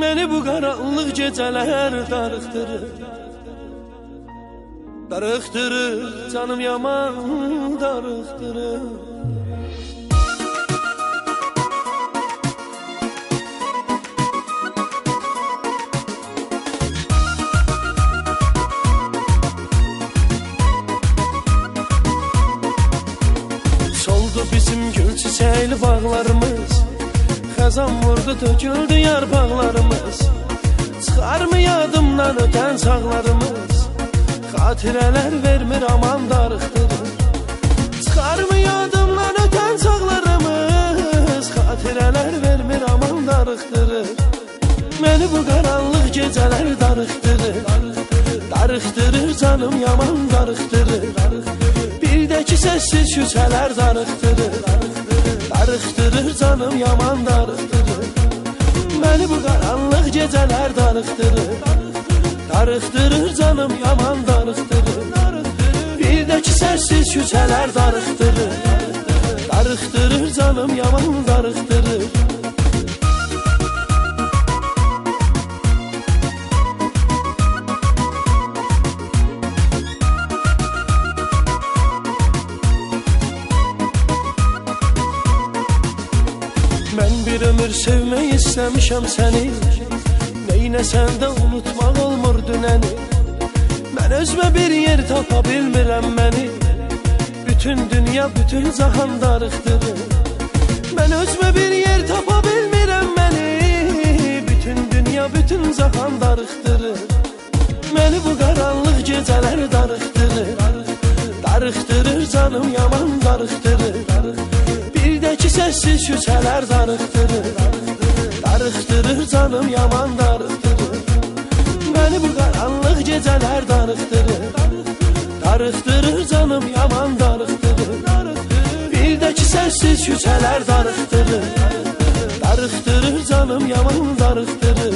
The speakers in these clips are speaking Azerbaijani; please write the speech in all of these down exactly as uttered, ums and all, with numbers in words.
Məni bu qaranlıq gecələr darıxdırır, darıxdırır, canım yaman darıxdırır. Soldu bizim gül çiçəkli bağlarımız, xəzan vurdu töküldü yarpaqlarımız. Çıxarmı yadımdan ötən çağlarımız, xatirələr vermir aman darıxdırır. Çıxarmı yadımdan ötən çağlarımız, xatirələr vermir aman darıxdırır. Məni bu qaranlıq gecələr darıxdırır, darıxdırır, canım yaman darıxdırır. Bir də ki səssiz küçələr darıxdırır, darıxdırır, canım yaman darıxdırır. Məni bu qaranlıq gecələr darıxdırır, darıxdırır, canım yaman darıxdırır. Bir də ki səssiz küçələr darıxdırır, darıxdırır, canım yaman darıxdırır. Mən bir ömür sevmək istəmişəm səni, neynəsən də unutmaq olmur dünəni. Mən özümə bir yer tapa bilmirəm məni, bütün dünya, bütün cahan darıxdırır. Mən özümə bir yer tapa bilmirəm məni, bütün dünya, bütün cahan darıxdırır. Məni bu qaranlıq gecələr darıxdırır, darıxdırır, canım yaman darıxdırır. Bir də ki səssiz küçələr darıxdırır, darıxdırır, canım yaman darıxdırır. Məni bu qaranlıq gecələr darıxdırır, darıxdırır, canım yaman darıxdırır. Bir də ki səssiz küçələr darıxdırır, darıxdırır, canım yaman darıxdırır.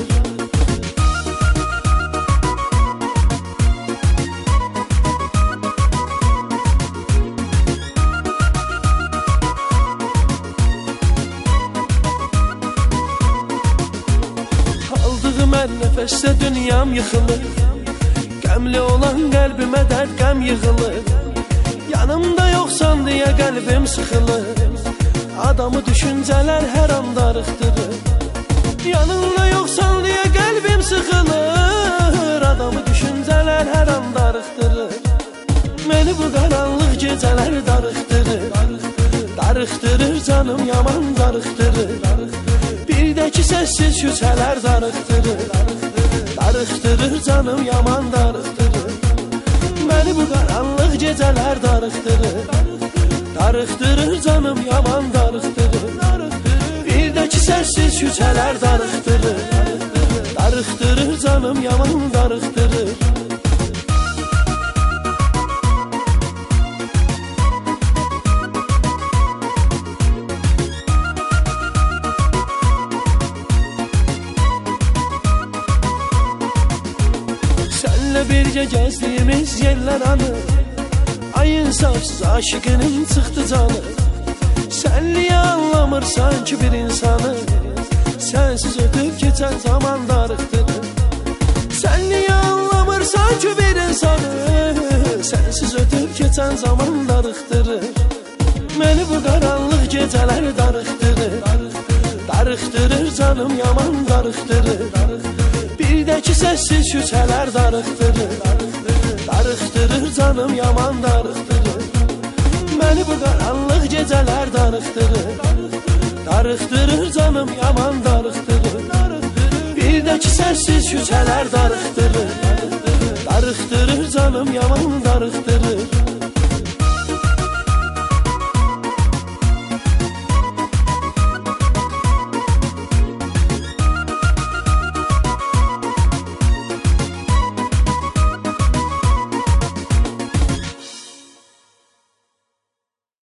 Mən nəfəsdə dünyam yıxılır, qəmli olan qəlbimə dərd qəm yığılır. Yanımda yoxsan deyə qəlbim sıxılır, adamı düşüncələr hər an darıxdırır. Yanımda yoxsan deyə qəlbim sıxılır, adamı düşüncələr hər an darıxdırır. Məni bu qaranlıq gecələr darıxdırır, darıxdırır, canım yaman darıxdırır. Bir də ki səssiz küçələr darıxdırır, darıxdırır, canım yaman darıxdırır. Məni bu qaranlıq gecələr darıxdırır, darıxdırır, canım yaman darıxdırır. Bir də ki səssiz küçələr darıxdırır, darıxdırır, canım yaman darıxdırır. Bircə gəzdiyimiz yerlər anı, ay insafsız aşıqının çıxdı canı. Sənliyə anlamırsan ki bir insanı, sənsiz ötüb keçən zaman darıxdırır. Sənliyə anlamırsan ki bir insanı, sənsiz ötüb keçən zaman darıxdırır. Məni bu qaranlıq gecələr darıxdırır, darıxdırır, canım yaman darıxdırır. Bir də ki səssiz küçələr darıxdırır, darıxdırır, canım yaman darıxdırır. Məni bu qaranlıq gecələr darıxdırır, darıxdırır, canım yaman darıxdırır. Bir də ki səssiz küçələr darıxdırır, darıxdırır, canım yaman darıxdırır.